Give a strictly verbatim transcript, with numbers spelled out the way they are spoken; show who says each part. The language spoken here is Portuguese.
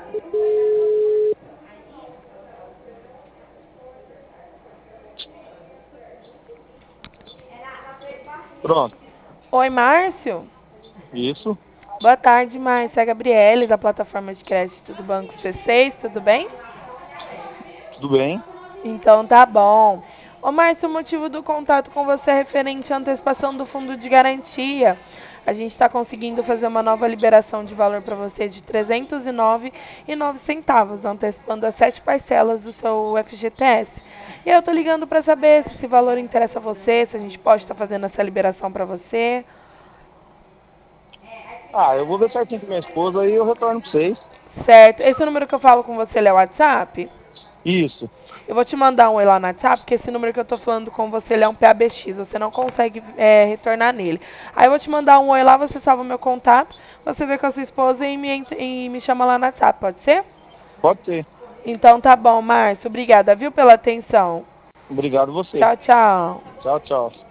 Speaker 1: Pronto.
Speaker 2: Oi, Márcio.
Speaker 1: Isso.
Speaker 2: Boa tarde, Márcio. É a Gabriele, da plataforma de crédito do Banco C seis, tudo bem?
Speaker 1: Tudo bem?
Speaker 2: Então tá bom. Ô, Márcio, o motivo do contato com você é referente à antecipação do fundo de garantia. A gente está conseguindo fazer uma nova liberação de valor para você de trezentos e nove reais e nove centavos, antecipando as sete parcelas do seu F G T S. E eu tô ligando para saber se esse valor interessa a você, se a gente pode estar fazendo essa liberação para você.
Speaker 1: Ah, eu vou ver certinho com minha esposa e eu retorno pra vocês.
Speaker 2: Certo. Esse número que eu falo com você ele é o WhatsApp?
Speaker 1: Isso.
Speaker 2: Eu vou te mandar um oi lá no WhatsApp, porque esse número que eu tô falando com você ele é um P A B X, você não consegue é, retornar nele. Aí eu vou te mandar um oi lá, você salva o meu contato, você vê com a sua esposa e me, ent- e me chama lá no WhatsApp, pode ser?
Speaker 1: Pode ser.
Speaker 2: Então tá bom, Márcio. Obrigada, viu, pela atenção.
Speaker 1: Obrigado você.
Speaker 2: Tchau, tchau.
Speaker 1: Tchau, tchau.